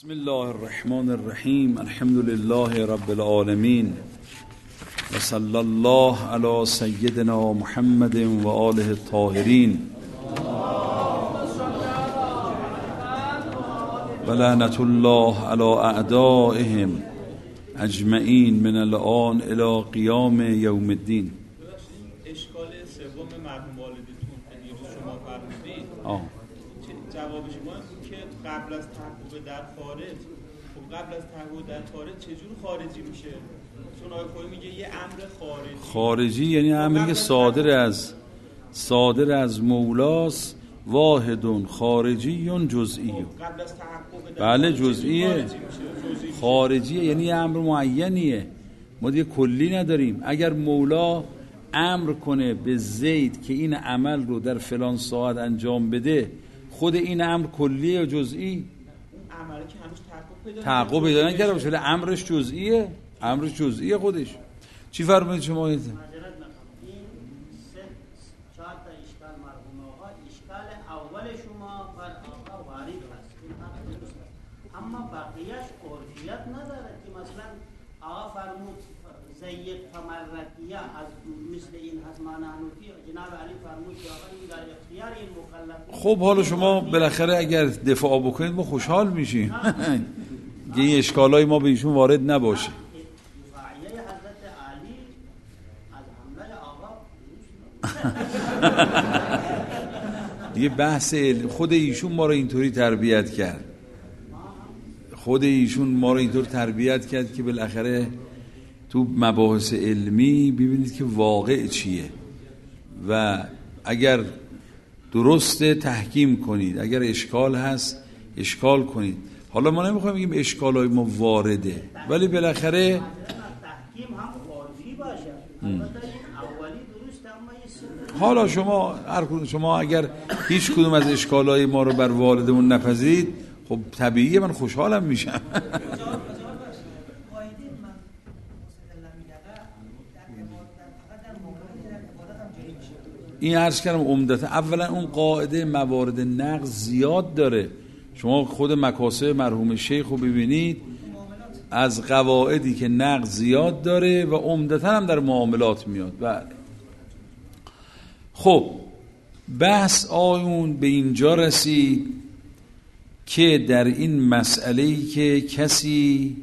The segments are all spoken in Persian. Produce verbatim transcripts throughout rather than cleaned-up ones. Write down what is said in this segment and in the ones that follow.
بسم الله الرحمن الرحیم. الحمد لله رب العالمین و صلی الله علی سیدنا محمد و آله الطاهرین و لعنت الله علی اعدائهم اجمعین من الآن الی قیام یوم الدین. اشکال سوم مرحوم والدتون که دیروز شما فرمودید آه. جواب شما این بود که قبل از تحقق در خارج، خب قبل از تحقق در خارج چجور خارجی میشه؟ چون آقای خویی میگه یه امر خارجی خارجی یعنی امری که صادر از صادر از مولاست، واحدون خارجی جزئی. قبل از تحقق در بله جزئیه. خارجی میشه. خارجیه یعنی یه امر معینیه، ما دیگه کلی نداریم. اگر مولا امر کنه به زید که این عمل رو در فلان ساعت انجام بده، خود این امر کلیه یا جزئی؟ عملی که هنوز تحقق پیدا تحقق پیدا نکرده باشه، امرش جزئیه، امرش جزئیه خودش. چی فرمایید شما؟ این سه چهار تا اشکال مرحوم آقا، اشکال اول شما بر آقا وارد هست، این حق درست است، اما بقیهش عرفیت نداره که مثلا آقا فرمود زید فمرتیه از مثل این حزمان حنوفی، جناب علی فرمود که آقا این در اختیار این مکلفین. خب حالا شما بالاخره اگر دفاع بکنید ما خوشحال میشیم که این اشکالای ما به ایشون وارد نباشه. دفاعیه حضرت علی از حمله آقا دیگه بحث علم. خود ایشون ما رو اینطوری تربیت کرد، خود ایشون ما رو اینطور تربیت کرد که بالاخره تو مباحث علمی ببینید که واقع چیه و اگر درست تحکیم کنید، اگر اشکال هست اشکال کنید. حالا ما نمیخوایم بگیم اشکالای ما وارده، ولی بالاخره تحکیم هم عرفی باشه. البته این اولی درسته، اما این حالا شما هر کدوم شما اگر هیچ کدوم از اشکالای ما رو بر والدمون نپذیرید، خب طبیعیه من خوشحالم میشم. این عرض کردم عمدتا اولا اون قاعده موارد نقض زیاد داره. شما خود مکاسب مرحوم شیخ رو ببینید، از قواعدی که نقض زیاد داره و عمدتا هم در معاملات میاد. بله. خب بحث آیون به اینجا رسید که در این مسئله‌ای که کسی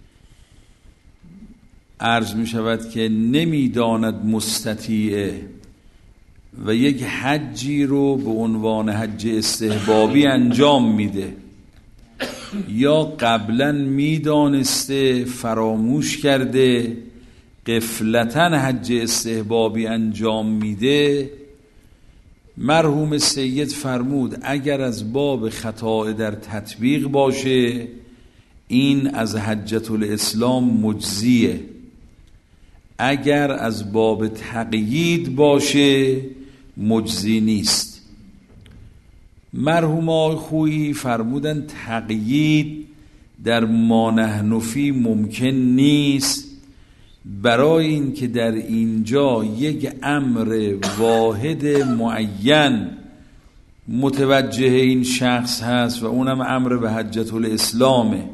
عرض می شود که نمیداند مستطیعه و یک حجی رو به عنوان حج استحبابی انجام میده یا قبلا میدانسته فراموش کرده غفلتاً حج استحبابی انجام میده، مرحوم سید فرمود اگر از باب خطا در تطبیق باشه این از حجة الاسلام مجزیه، اگر از باب تقیید باشه مجزی نیست. مرحوم آقای خویی فرمودن تقیید در ما نحن فیه ممکن نیست، برای این که در اینجا یک امر واحد معین متوجه این شخص هست و اونم امر به حجة الاسلامه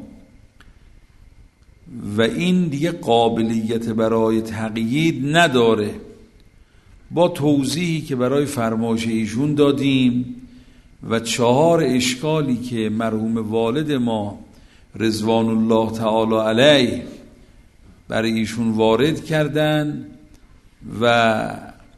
و این دیگه قابلیت برای تقیید نداره. با توضیحی که برای فرمایش ایشون دادیم و چهار اشکالی که مرحوم والد ما رضوان الله تعالی علیه برای ایشون وارد کردن و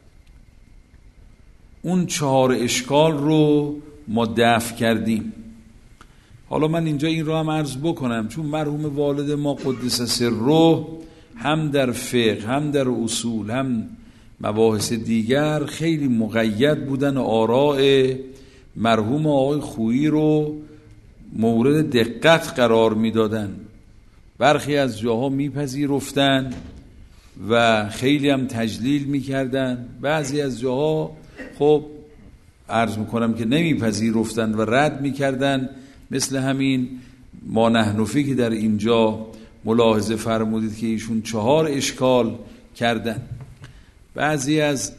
اون چهار اشکال رو ما دفع کردیم. حالا من اینجا این رو هم عرض بکنم چون مرحوم والد ما قدس سره هم در فقه هم در اصول هم مباحث دیگر خیلی مقید بودن و آراء مرحوم آقای خویی رو مورد دقت قرار میدادن. برخی از جاها میپذیرفتن و خیلی هم تجلیل میکردن، بعضی از جاها خب عرض میکنم که نمیپذیرفتن و رد میکردن، مثل همین ما نحن فیه که در اینجا ملاحظه فرمودید که ایشون چهار اشکال کردن. بعضی از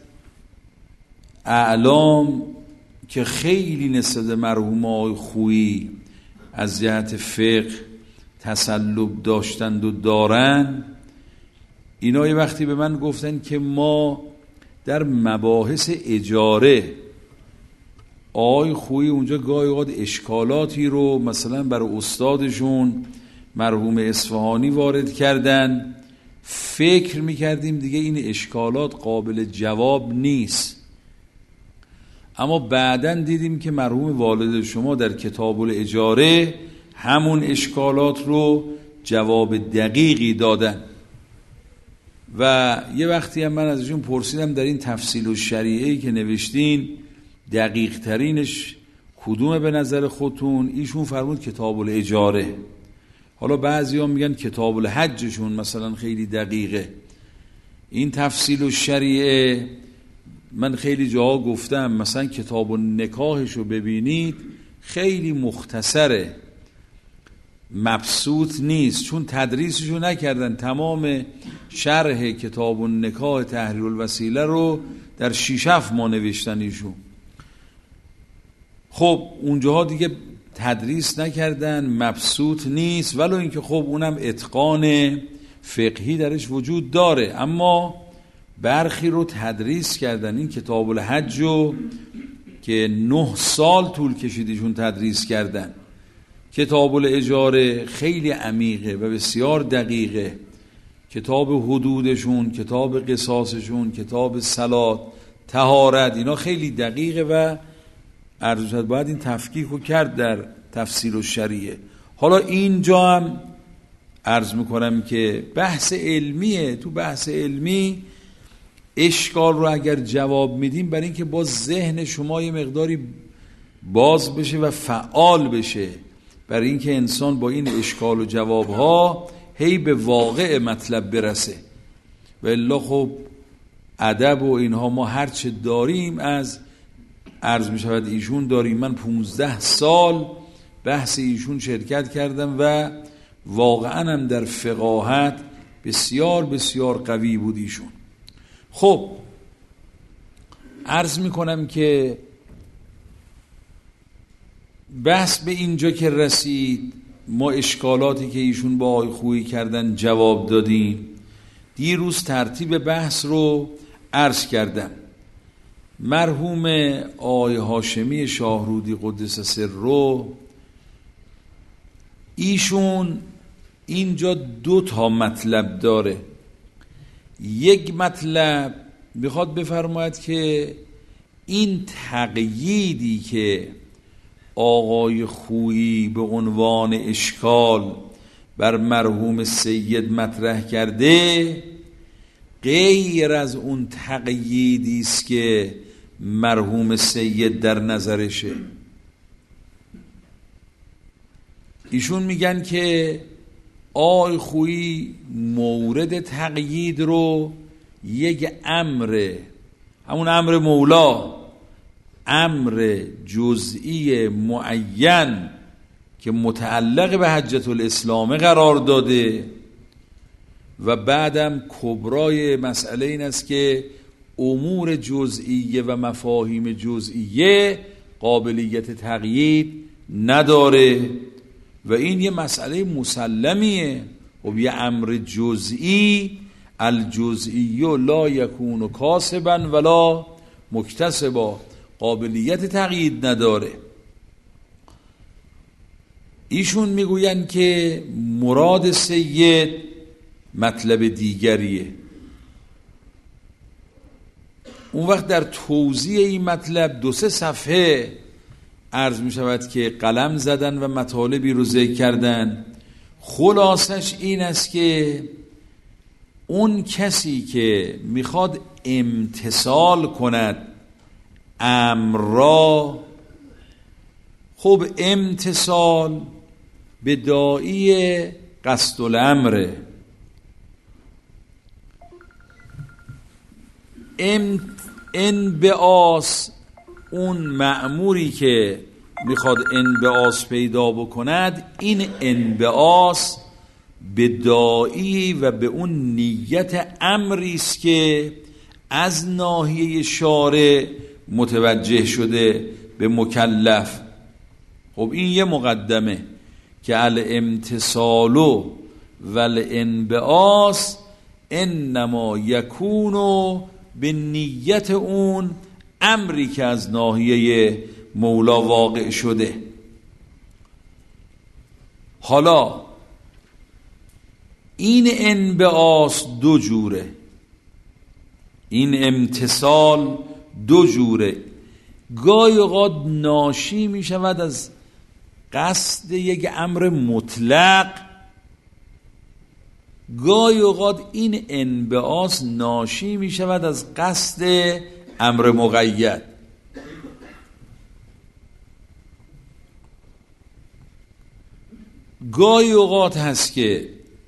اعلام که خیلی نسبت مرحوم آقای خویی از جهت فقه تسلب داشتند و دارن، اینا یه وقتی به من گفتن که ما در مباحث اجاره آقای خویی اونجا گاهی اوقات اشکالاتی رو مثلا برای استادشون مرحوم اصفهانی وارد کردن، فکر میکردیم دیگه این اشکالات قابل جواب نیست، اما بعداً دیدیم که مرحوم والد شما در کتاب الاجاره همون اشکالات رو جواب دقیقی دادن. و یه وقتی هم من ازشون پرسیدم در این تفصیل و شریعه‌ای که نوشتین دقیق ترینش کدومه به نظر خودتون؟ ایشون فرمود کتاب الاجاره. حالا بعضی ها میگن کتاب الحجشون مثلا خیلی دقیقه. این تفصیل و شریعه من خیلی جاها گفتم، مثلا کتاب النکاحش رو ببینید خیلی مختصره، مبسوط نیست، چون تدریسشو نکردن. تمام شرح کتاب النکاح تحریر الوسیله رو در شیش هفت ما نوشتن ایشون. خب اونجاها دیگه تدریس نکردن، مبسوط نیست، ولو اینکه خب اونم اتقان فقهی درش وجود داره، اما برخی رو تدریس کردن. این کتاب الحج رو که نه سال طول کشیدیشون تدریس کردن. کتاب الاجاره خیلی عمیقه و بسیار دقیقه. کتاب حدودشون، کتاب قصاصشون، کتاب صلات، طهارت، اینا خیلی دقیقه و عرض شد باید این تفکیک رو کرد در تفسیر و شریعه. حالا اینجا هم عرض میکنم که بحث علمیه. تو بحث علمی اشکال رو اگر جواب میدیم برای اینکه باز ذهن شما یه مقداری باز بشه و فعال بشه، برای اینکه انسان با این اشکال و جوابها هی به واقع مطلب برسه. و الا خب ادب و اینها ما هرچه داریم از عرض می شود ایشون داریم. من پونزده سال بحث ایشون شرکت کردم و واقعا هم در فقاهت بسیار بسیار قوی بود ایشون. خب عرض می کنم که بحث به اینجا که رسید، ما اشکالاتی که ایشون با آقای خویی کردن جواب دادیم. دیروز ترتیب بحث رو عرض کردم. مرحوم آقای هاشمی شاهرودی قدس سره، ایشون اینجا دو تا مطلب داره. یک مطلب میخواد بفرماید که این تقییدی که آقای خویی به عنوان اشکال بر مرحوم سید مطرح کرده غیر از اون تقییدی است که مرحوم سید در نظرشه. ایشون میگن که آقای خویی مورد تقیید رو یک امر، همون امر مولا، امر جزئی معین که متعلق به حجة الاسلام قرار داده. و بعدم کبرای مسئله این است که امور جزئیه و مفاهیم جزئیه قابلیت تقیید نداره و این یه مسئله مسلمیه. و یه امر جزئی، الجزئی لا یکون کاسبا ولا مکتسبا، قابلیت تقیید نداره. ایشون میگوین که مراد سید مطلب دیگریه. اون وقت در توضیح این مطلب دو سه صفحه عرض می شود که قلم زدن و مطالبی رو ذکر کردن. خلاصش این است که اون کسی که میخواد امتثال کند امر را، خب امتثال به داعی قصد الامره. انبعاث اون مأموری که میخواد انبعاث پیدا بکند، این انبعاث به داعی و به اون نیت امری است که از ناحیه شارع متوجه شده به مکلف. خب این یه مقدمه. که الامتثال و الانبعاث انما یکون به نیت اون امری که از ناحیه مولا واقع شده. حالا این انبعاث دو جوره، این امتثال دو جوره. گاهی اوقات ناشی می شود از قصد یک امر مطلق، گاهی اوقات این انبعاث ناشی می شود از قصد امر مقید. گاهی اوقات هست که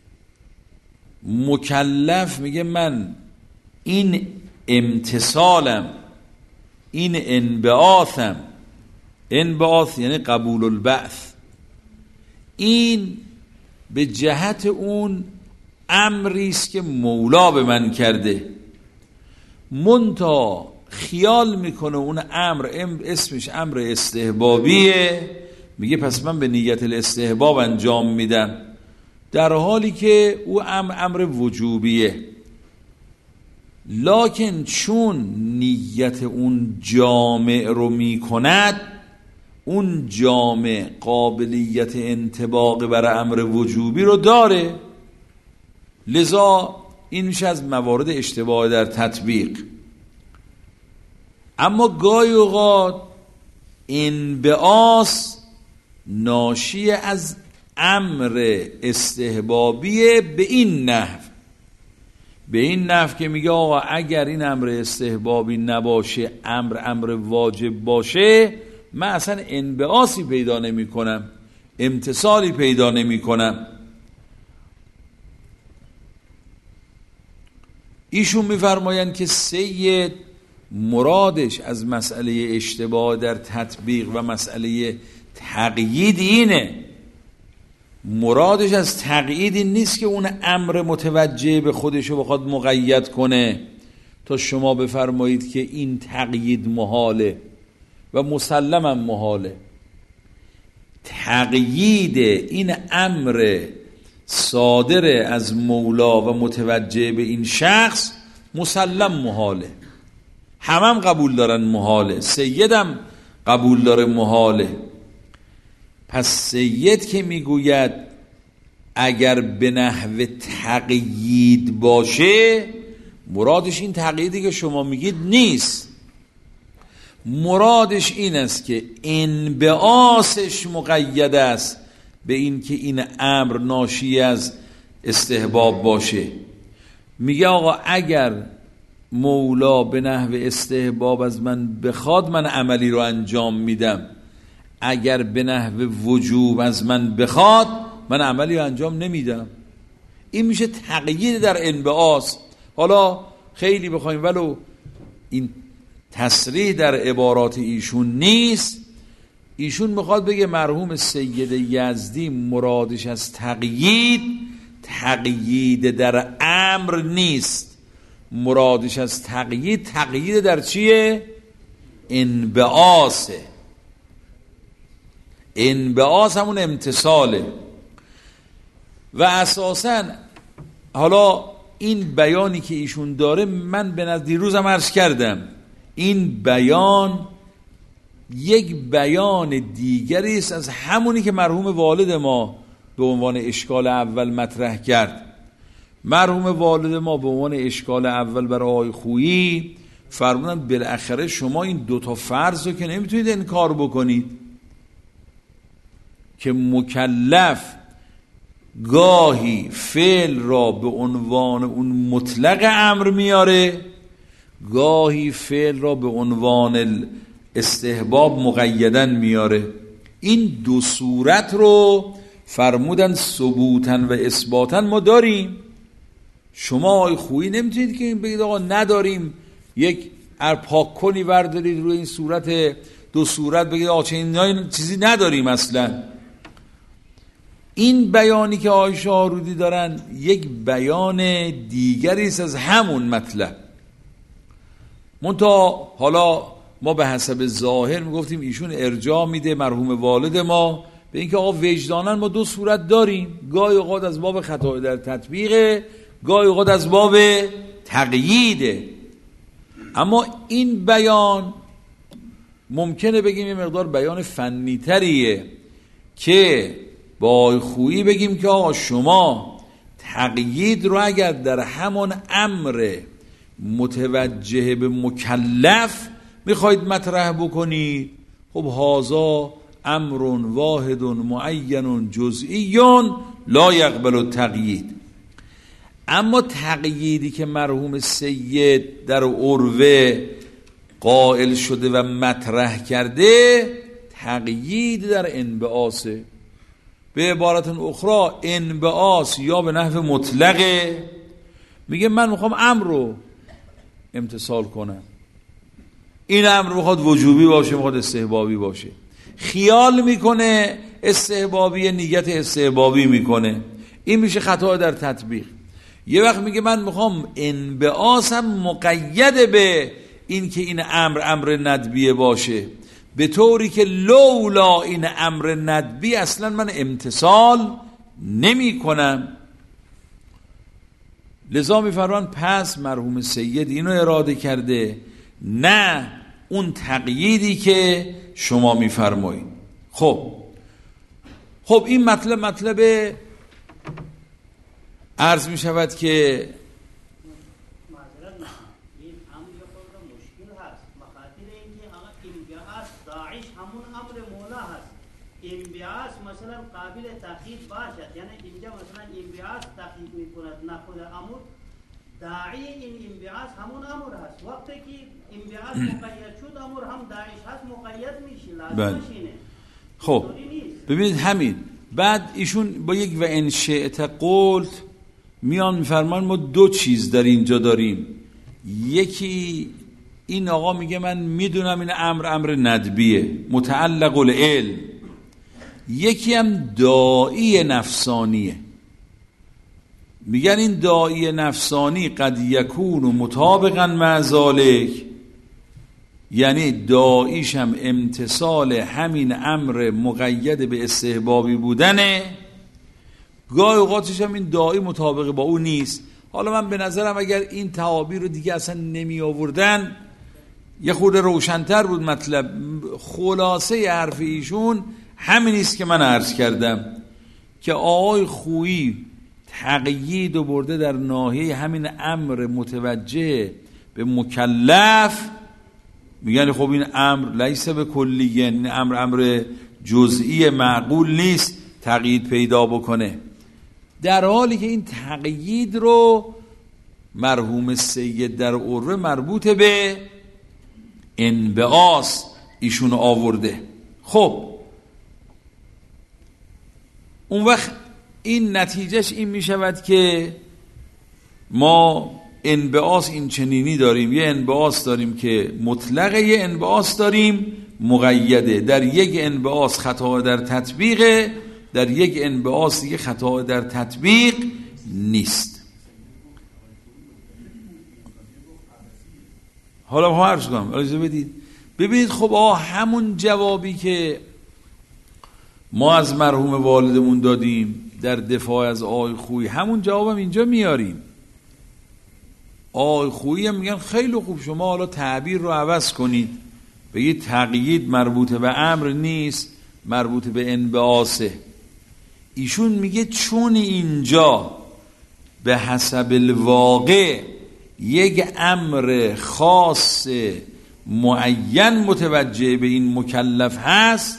مکلف میگه من این امتثالم، این انبعاثم، انبعاث یعنی قبول البعث، این به جهت اون امری است که مولا به من کرده، منتها خیال میکنه اون امر اسمش امر استحبابیه، میگه پس من به نیت الاستحباب انجام میدم، در حالی که او امر امر وجوبیه. لکن چون نیت اون جامع رو میکند، اون جامع قابلیت انطباق بر امر وجوبی رو داره، لذا این میشه از موارد اشتباه در تطبیق. اما گاهی اوقات انبعاث ناشی از امر استحبابیه به این نحو، به این نحو که میگه آقا اگر این امر استحبابی نباشه، امر امر واجب باشه، من اصلا انبعاثی پیدا نمی کنم، امتثالی پیدا نمی کنم. ایشون میفرمایند که سید مرادش از مسئله اشتباه در تطبیق و مسئله تقیید اینه، مرادش از تقیید این نیست که اون امر متوجه به خودشو بخواد مقید کنه تا شما بفرمایید که این تقیید محاله و مسلماً محاله. تقیید این امر صادر از مولا و متوجه به این شخص مسلم محاله، همم هم قبول دارن محاله، سیدم قبول داره محاله. پس سید که میگوید اگر به نحو تقیید باشه، مرادش این تقییدی که شما میگید نیست، مرادش این است که انبعاثش مقید است به این که این امر ناشی از استحباب باشه. میگه آقا اگر مولا به نحو استحباب از من بخواد، من عملی رو انجام میدم، اگر به نحو وجوب از من بخواد، من عملی رو انجام نمیدم. این میشه تقیید در انبعاث. حالا خیلی بخوایم ولو این تصریح در عبارات ایشون نیست، ایشون میخواد بگه مرحوم سید یزدی مرادش از تقیید، تقیید در امر نیست، مرادش از تقیید، تقیید در چیه؟ انبعاثه. انبعاث همون امتثاله. و اساساً حالا این بیانی که ایشون داره، من به نظر دیروزم عرض کردم، این بیان یک بیان دیگری است از همونی که مرحوم والد ما به عنوان اشکال اول مطرح کرد. مرحوم والد ما به عنوان اشکال اول برای آقای خویی فرمودن بالاخره شما این دوتا فرض رو که نمیتونید انکار بکنید که مکلف گاهی فعل را به عنوان اون مطلق امر میاره، گاهی فعل را به عنوان استحباب مقیدن میاره. این دو صورت رو فرمودن ثبوتاً و اثباتاً ما داریم. شما آقای خویی نمیتونید که بگید آقا نداریم، یک ارپاک کنی وردارید روی این صورت دو صورت بگید آقا چه چیزی نداریم اصلا. این بیانی که آقای شاهرودی دارن یک بیان دیگری است از همون مطلب. منتها حالا ما به حسب ظاهر میگفتیم ایشون ارجاع میده مرحوم والد ما به اینکه آقا وجداناً ما دو صورت داریم، گاهی اوقات از باب خطا در تطبیق، گاهی اوقات از باب تقییده. اما این بیان ممکنه بگیم یه مقدار بیان فنی تریه که با خویی بگیم که آقا شما تقیید رو اگر در همون امر متوجه به مکلف میخواید مطرح بکنید، خب هازا امر واحد معین جزئی لا یقبل التقیید. اما تقییدی که مرحوم سید در عروه قائل شده و مطرح کرده تقیید در انبعاثه. به عبارت اخرى انبعاث یا به نحو مطلقه، میگه من میخوام امر رو امتثال کنم، این امر میخواد وجوبی باشه، میخواد استحبابی باشه، خیال میکنه استحبابی، نیت استحبابی میکنه، این میشه خطا در تطبیق. یه وقت میگه من میخوام انبعاثم مقید به این که این امر امر ندبیه باشه، به طوری که لولا این امر ندبی اصلا من امتثال نمی کنم. لذا میفرمان پس مرحوم سید اینو اراده کرده، نه اون تقییدی که شما میفرمایید. خب خب این مطلب مطلب عرض می شود که انبیاس مثلا قابل تقیید باشد، یعنی اینجا مثلا انبیاس تقیید میکند نه خود امر، داعی این انبیاس همون امر هست. وقتی که انبیاس مقید شد امر هم داعیش هست مقید میشه، لازمش اینه. خب ببینید همین بعد ایشون با یک و ان شئت قلت میان میفرمان ما دو چیز در اینجا داریم. یکی این آقا میگه من میدونم این امر امر ندبیه متعلق العلم، یکی هم داعی نفسانیه. میگن این داعی نفسانی قد یکون مطابقا مع ذالک، یعنی داعیش هم امتثال همین امر مقید به استحبابی بودنه، گاهی اوقاتش هم این داعی مطابق با اون نیست. حالا من به نظرم اگر این تعابیر رو دیگه اصلا نمی آوردن یه خورده روشن‌تر بود مطلب. خلاصه حرف ایشون همین است که من عرض کردم که آقای خویی تقیید و برده در ناحیه همین امر متوجه به مکلف. میگن خب این امر لیس به کلیه، این امر امر جزئی معقول نیست تقیید پیدا بکنه، در حالی که این تقیید رو مرحوم سید در عروه مربوط به انبعاث ایشون آورده. خب اون وقت این نتیجهش این می شود که ما انبعاث این چنینی داریم، یه انبعاث داریم که مطلقه، یه انبعاث داریم مقیده. در یک انبعاث خطا در تطبیقه، در یک انبعاث دیگه خطا در تطبیق نیست. حالا ما عرض کنم اجازه بدید ببینید. خب آه همون جوابی که ما از مرحوم والدمون دادیم در دفاع از آقای خویی، همون جوابم اینجا میاریم. آقای خویی هم میگن خیلی خوب شما حالا تعبیر رو عوض کنید، بگید تقیید مربوط به امر نیست، مربوط به انبعاثه. ایشون میگه چون اینجا به حسب الواقع یک امر خاص معین متوجه به این مکلف هست،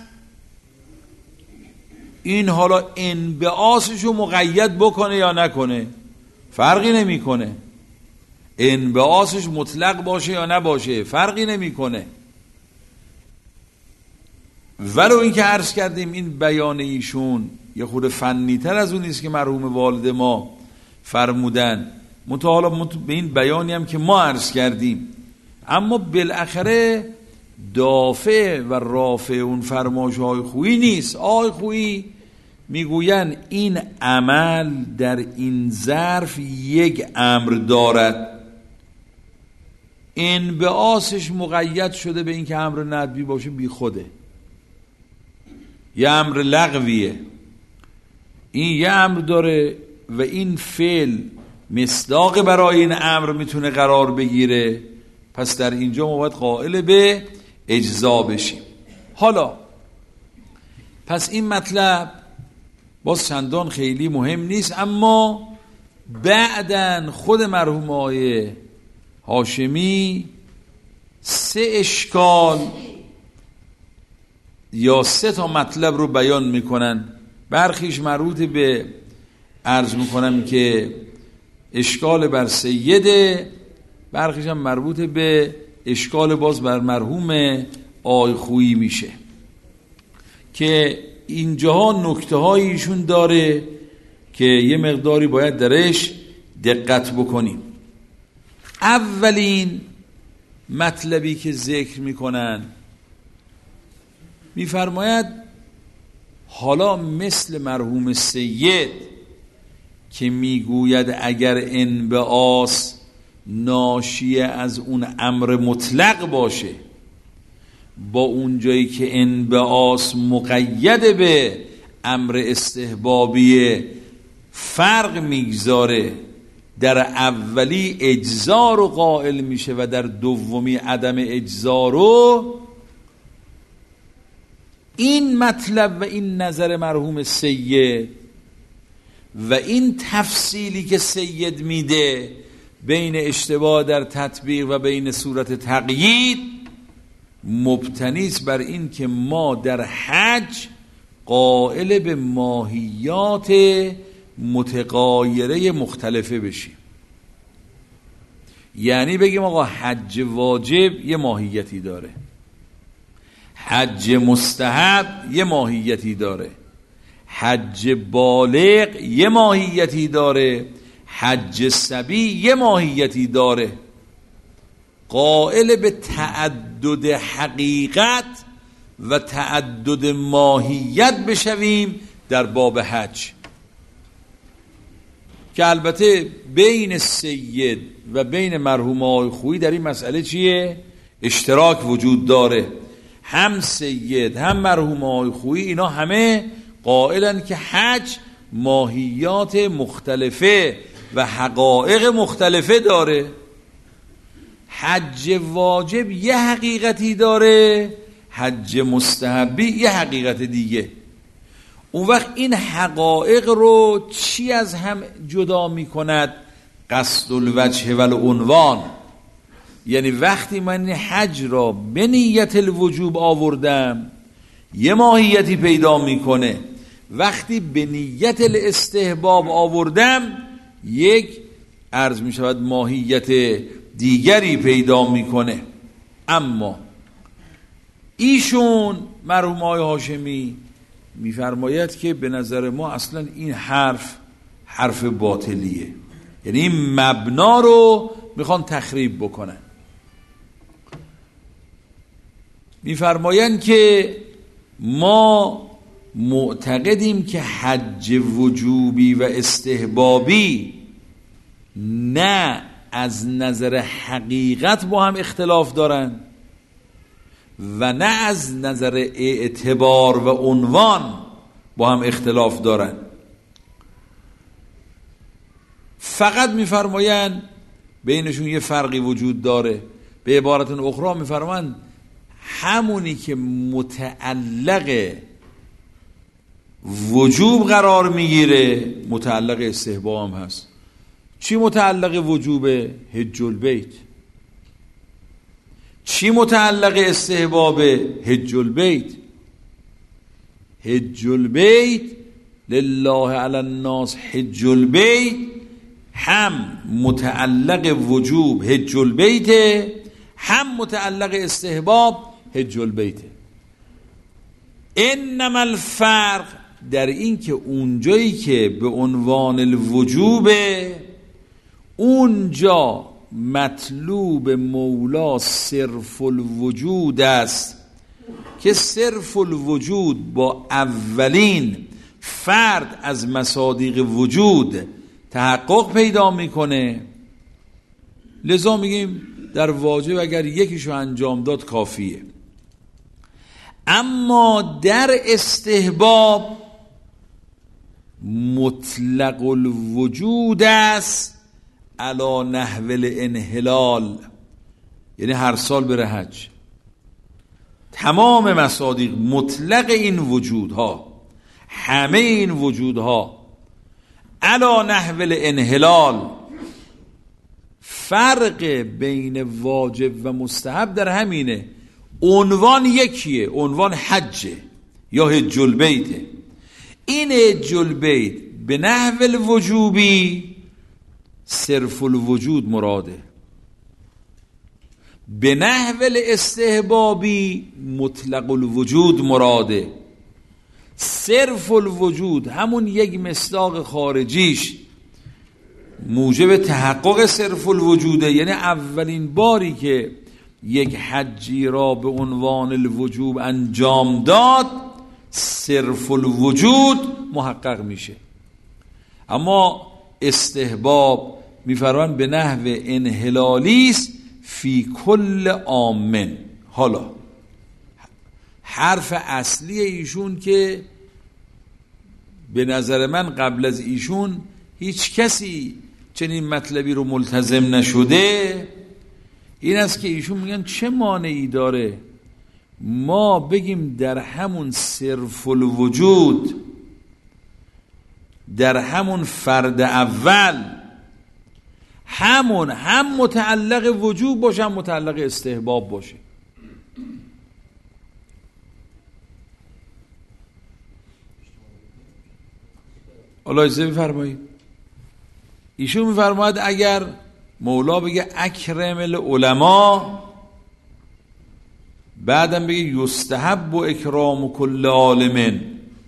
این حالا انبعاثشو مقید بکنه یا نکنه فرقی نمیکنه، انبعاثش مطلق باشه یا نباشه فرقی نمیکنه. ولو این که عرض کردیم این بیان ایشون یه خورده فنی تر از اون است که مرحوم والد ما فرمودن، منتها حالا به این بیانی هم که ما عرض کردیم، اما بالاخره دافع و رافع اون فرمایش های خویی نیست. آقای خویی میگوین این عمل در این ظرف یک امر دارد، انبعاثش مقید شده به این که امر ندبی باشه بی خوده. یه امر لغویه، این یه امر داره و این فعل مصداق برای این امر میتونه قرار بگیره، پس در اینجا ما باید قائل به اجزا بشیم. حالا پس این مطلب باز چندان خیلی مهم نیست، اما بعدن خود مرحوم آقای هاشمی سه اشکال یا سه تا مطلب رو بیان میکنن. برخیش مربوط به عرض میکنم که اشکال بر سیده، برخیش هم مربوط به اشکال باز بر مرحوم آقای خویی میشه که اینجاها نکته های ایشون داره که یه مقداری باید درش دقت بکنیم. اولین مطلبی که ذکر میکنن میفرماید حالا مثل مرحوم سید که میگوید اگر انبعاث ناشی از اون امر مطلق باشه، با اون جایی که انبعاث مقید به امر استحبابی فرق میگذاره، در اولی اجزا رو قائل میشه و در دومی عدم اجزا رو. این مطلب و این نظر مرحوم سید و این تفصیلی که سید میده بین اشتباه در تطبیق و بین صورت تقیید مبتنی است بر این که ما در حج قائل به ماهیات متغایره مختلفه بشیم. یعنی بگیم آقا حج واجب یه ماهیتی داره، حج مستحب یه ماهیتی داره، حج بالغ یه ماهیتی داره، حج صبی یه ماهیتی داره. قائل به تعدد حقیقت و تعدد ماهیت بشویم در باب حج، که البته بین سید و بین مرحوم آقای خویی در این مسئله چیه؟ اشتراک وجود داره. هم سید هم مرحوم آقای خویی اینا همه قائلن که حج ماهیات مختلفه و حقایق مختلفه داره. حج واجب یه حقیقتی داره، حج مستحبی یه حقیقت دیگه. اون وقت این حقایق رو چی از هم جدا می کند؟ قصد الوجه و العنوان. یعنی وقتی من حج را به نیت الوجوب آوردم یه ماهیتی پیدا میکنه، وقتی به نیت الاستحباب آوردم یک عرض می شود ماهیت دیگری پیدا میکنه. اما ایشون مرحوم آقای هاشمی میفرماید که به نظر ما اصلا این حرف حرف باطلیه، یعنی این مبنا رو میخوان تخریب بکنن. میفرمایند که ما معتقدیم که حج وجوبی و استحبابی نه از نظر حقیقت با هم اختلاف دارن و نه از نظر اعتبار و عنوان با هم اختلاف دارن. فقط میفرمایند بینشون یه فرقی وجود داره. به عبارت اخرى میفرمایند همونی که متعلق وجوب قرار میگیره متعلق استحباب هم هست. چی متعلق وجوبه؟ حج البیت. چی متعلق استحبابه؟ حج البیت. حج البیت لله علی الناس حج البیت هم متعلق وجوب حج البیت، هم متعلق استحباب حج البیت. انما الفرق در این که اونجایی که به عنوان الوجوبه اونجا مطلوب مولا صرف الوجود است که صرف الوجود با اولین فرد از مصادیق وجود تحقق پیدا میکنه. لذا میگیم در واجب اگر یکیشو انجام داد کافیه. اما در استحباب مطلق الوجود است علی نحو الانحلال، یعنی هر سال بره حج. تمام مصادیق مطلق این وجودها، همه این وجودها علی نحو الانحلال. فرق بین واجب و مستحب در همینه، عنوان یکیه، عنوان حجه یا حج البیته. این حج البیت به نحو الوجوبی صرف الوجود مراده، به نحو الاستحبابی مطلق الوجود مراده. صرف الوجود همون یک مصداق خارجیش موجب تحقق صرف الوجوده، یعنی اولین باری که یک حجی را به عنوان الوجوب انجام داد صرف الوجود محقق میشه. اما استحباب میفرمان به نحو انحلالی است فی کل آمن. حالا حرف اصلی ایشون که به نظر من قبل از ایشون هیچ کسی چنین مطلبی رو ملتزم نشده، این است که ایشون میگن چه مانعی داره ما بگیم در همون صرف الوجود، در همون فرد اول همون هم متعلق وجوب باشه هم متعلق استحباب باشه. الله اجازه بفرمایید. ایشون میفرماید اگر مولا بگه اکرم العلماء، بعدم بگه یستحب و اکرام کل عالم،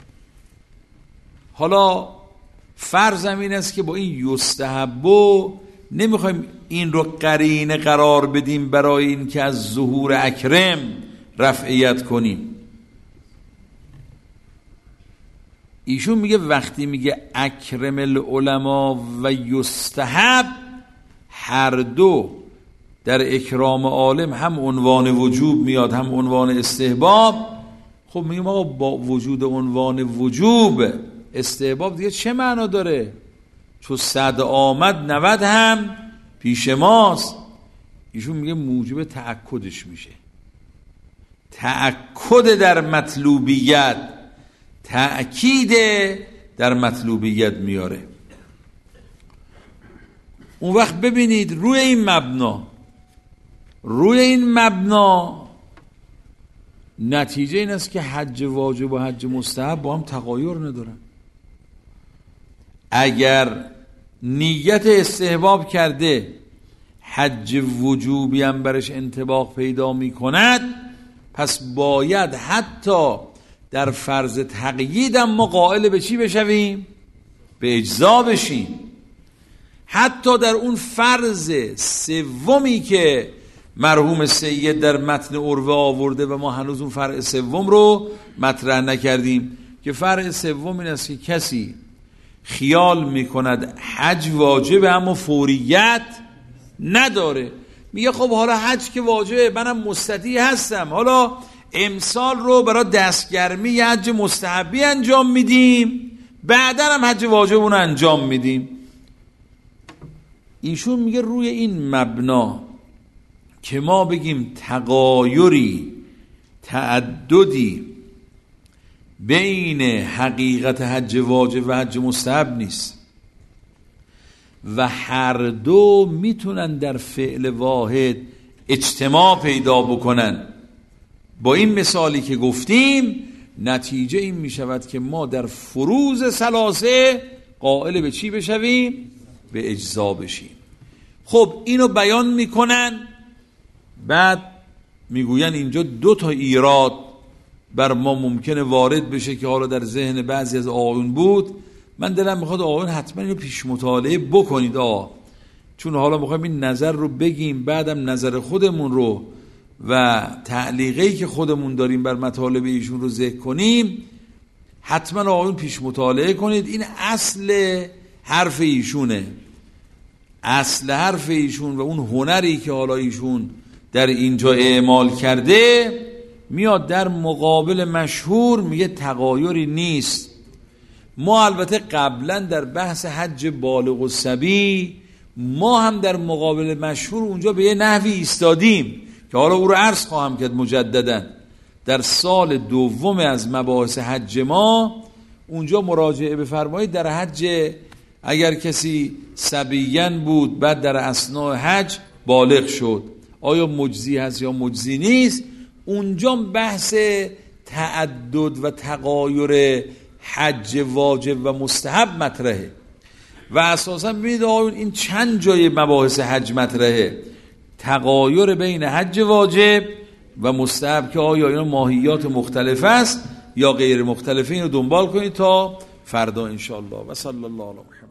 حالا فرضم این است که با این یستحب نمیخوایم این رو قرینه قرار بدیم برای این که از ظهور اکرم رفعیت کنیم. ایشون میگه وقتی میگه اکرم العلماء و یستحب، هر دو در اکرام عالم هم عنوان وجوب میاد هم عنوان استحباب. خب میگم آقا با وجود عنوان وجوب استحباب دیگه چه معنا داره؟ چون صد آمد نود هم پیش ماست. ایشون میگه موجب تأکدش میشه، تأکد در مطلوبیت، تأکید در مطلوبیت میاره. اون وقت ببینید روی این مبنا روی این مبنا نتیجه این است که حج واجب و حج مستحب با هم تغایر ندارن. اگر نیت استحباب کرده حج وجوبی هم برش انطباق پیدا می کند، پس باید حتی در فرض تقیید هم ما قائل به چی بشویم؟ به اجزا بشیم. حتی در اون فرض سومی که مرحوم سید در متن عروه آورده و ما هنوز اون فرع سوم رو مطرح نکردیم، که فرع سوم این است که کسی خیال میکند حج واجبه اما فوریت نداره، میگه خب حالا حج که واجبه، منم مستطیع هستم، حالا امسال رو برای دستگرمی حج مستحبی انجام میدیم، بعدا هم حج واجب اون انجام میدیم. ایشون میگه روی این مبنا که ما بگیم تغایری، تعددی بین حقیقت حج واجب و حج مستحب نیست و هر دو میتونن در فعل واحد اجتماع پیدا بکنن، با این مثالی که گفتیم نتیجه این میشود که ما در فروض ثلاثه قائل به چی بشویم؟ به اجزا بشیم. خب اینو بیان میکنن، بعد میگوین اینجا دو تا ایراد بر ما ممکنه وارد بشه که حالا در ذهن بعضی از آقایون بود. من دلم میخواد آقایون حتما اینو پیش مطالعه بکنید آقا، چون حالا میخوایم این نظر رو بگیم، بعدم نظر خودمون رو و تعلیقی که خودمون داریم بر مطالب ایشون رو ذکر کنیم. حتما آقایون پیش مطالعه کنید. این اصل حرف ایشونه، اصل حرف ایشون و اون هنری که حالا ایشون در اینجا اعمال کرده میاد در مقابل مشهور میگه تغایری نیست. ما البته قبلا در بحث حج بالغ الصبی ما هم در مقابل مشهور اونجا به یه نحوی ایستادیم که حالا او رو عرض خواهم کرد مجددا. در سال دوم از مباحث حج ما اونجا مراجعه بفرمایید در حج اگر کسی صبیین بود بعد در اثناء حج بالغ شد آیا مجزی هست یا مجزی نیست، اونجا بحث تعدد و تغایر حج واجب و مستحب مطرحه و اساسا ببینید آقایون این چند جای مباحث حج مطرحه، تغایر بین حج واجب و مستحب که آیا اینا ماهیات مختلف است یا غیر مختلفه، اینو دنبال کنید تا فردا انشاءالله. و صلی الله علیه و